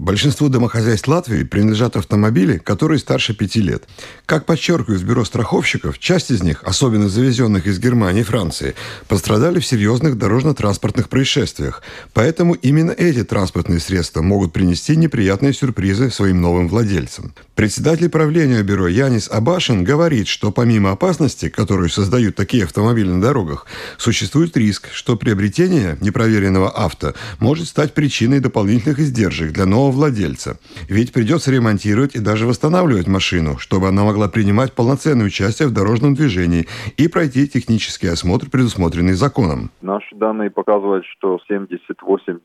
Большинству домохозяйств Латвии принадлежат автомобили, которые старше 5 лет. Как подчеркивают в бюро страховщиков, часть из них, особенно завезенных из Германии и Франции, пострадали в серьезных дорожно-транспортных происшествиях. Поэтому именно эти транспортные средства могут принести неприятные сюрпризы своим новым владельцам. Председатель правления бюро Янис Абашин говорит, что помимо опасности, которую создают такие автомобили на дорогах, существует риск, что приобретение непроверенного авто может стать причиной дополнительных издержек для нового владельца. Ведь придется ремонтировать и даже восстанавливать машину, чтобы она могла принимать полноценное участие в дорожном движении и пройти технический осмотр, предусмотренный законом. Наши данные показывают, что 70-80%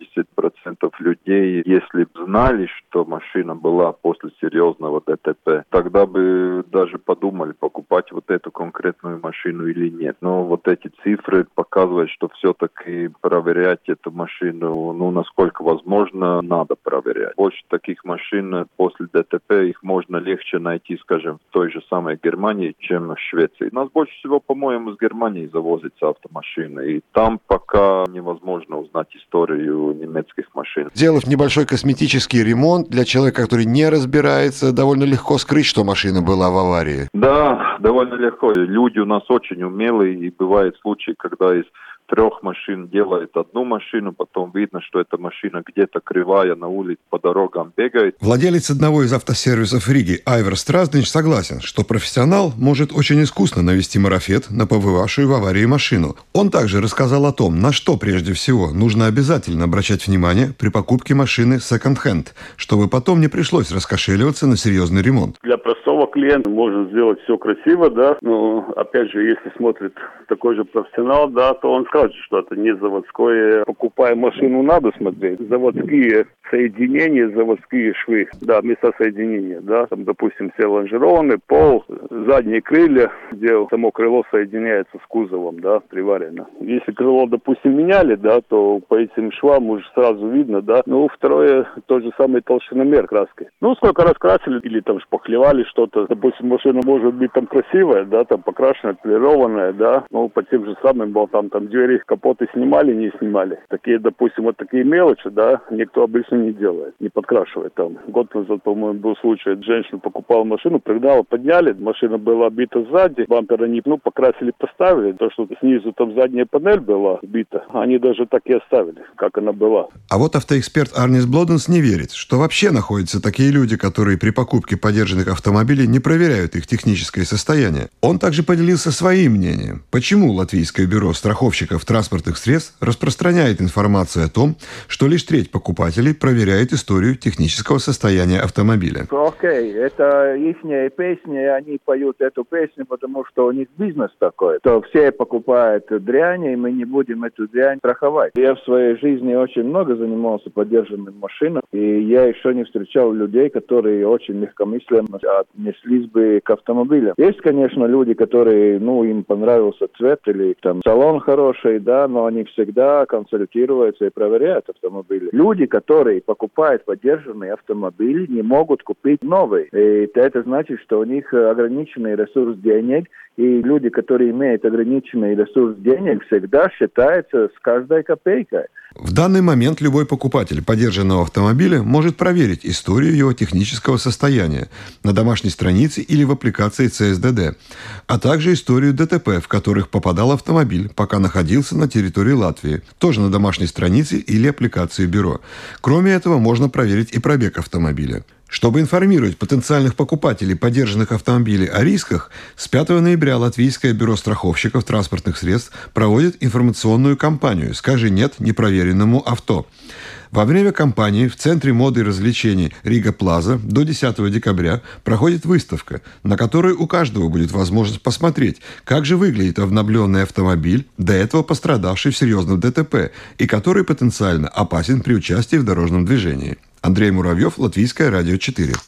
людей, если бы знали, что машина была после серьезного ДТП, тогда бы даже подумали, покупать вот эту конкретную машину или нет. Но вот эти цифры показывают, что все-таки проверять эту машину, насколько возможно, надо проверять. Больше таких машин после ДТП, их можно легче найти, скажем, в той же самой Германии, чем в Швеции. У нас больше всего, по-моему, из Германии завозятся автомашины, и там пока невозможно узнать историю немецких машин. Сделав небольшой косметический ремонт для человека, который не разбирается, довольно легко скрыть, что машина была в аварии. Да, довольно легко. Люди у нас очень умелые, и бывают случаи, когда из 3 машин делает одну машину, потом видно, что эта машина где-то кривая на улице по дорогам бегает. Владелец одного из автосервисов Риги Айвар Стразднич согласен, что профессионал может очень искусно навести марафет на побывавшую в аварии машину. Он также рассказал о том, на что прежде всего нужно обязательно обращать внимание при покупке машины секонд-хенд, чтобы потом не пришлось раскошеливаться на серьезный ремонт. Для простого клиента можно сделать все красиво, да, но опять же, если смотрит такой же профессионал, да, то он скажет, что это не заводское. Покупая машину, надо смотреть. Заводские соединения, заводские швы, да, места соединения, да, там, допустим, все лонжероны, пол, задние крылья, где само крыло соединяется с кузовом, да, приварено. Если крыло, допустим, меняли, да, то по этим швам уже сразу видно, да. Второе, тот же самый толщиномер краски. Сколько раз красили или там шпаклевали что-то, допустим, машина может быть там красивая, да, там покрашенная, полированная, да, по тем же самым болтам, там двери, капоты снимали, не снимали. Такие, допустим, вот такие мелочи, да, никто обычно не делает, не подкрашивает там. Год назад, по-моему, был случай, женщина покупала машину, пригнала, подняли, машина была бита сзади, бампер они, покрасили, поставили, то, что снизу там задняя панель была бита, они даже так и оставили, как она была. А вот автоэксперт Арнис Блоденс не верит, что вообще находятся такие люди, которые при покупке подержанных автомобилей не проверяют их техническое состояние. Он также поделился своим мнением, почему Латвийское бюро страховщиков транспортных средств распространяет информацию о том, что лишь треть покупателей проверяет историю технического состояния автомобиля. Окей, это ихняя песня, они поют эту песню, потому что у них бизнес такой, что все покупают дрянь, и мы не будем эту дрянь страховать. Я в своей жизни очень много занимался подержанным машинам, и я еще не встречал людей, которые очень легкомысленно отнеслись бы к автомобилям. Есть, конечно, люди, которые, им понравился цвет или там салон хороший, да, но они всегда консультируются и проверяют автомобили. Люди, которые покупают подержанные автомобили, не могут купить новый. И это значит, что у них ограниченный ресурс денег, и люди, которые имеют ограниченный ресурс денег, всегда считаются с каждой копейкой. В данный момент любой покупатель подержанного автомобиля может проверить историю его технического состояния на домашней странице или в аппликации ЦСДД, а также историю ДТП, в которых попадал автомобиль, пока находился на территории Латвии, тоже на домашней странице или аппликации бюро. Кроме этого, можно проверить и пробег автомобиля. Чтобы информировать потенциальных покупателей подержанных автомобилей о рисках, с 5 ноября Латвийское бюро страховщиков транспортных средств проводит информационную кампанию «Скажи нет непроверенному авто». Во время кампании в Центре моды и развлечений Рига Плаза до 10 декабря проходит выставка, на которой у каждого будет возможность посмотреть, как же выглядит обновленный автомобиль, до этого пострадавший в серьезном ДТП, и который потенциально опасен при участии в дорожном движении. Андрей Муравьев, Латвийское радио 4.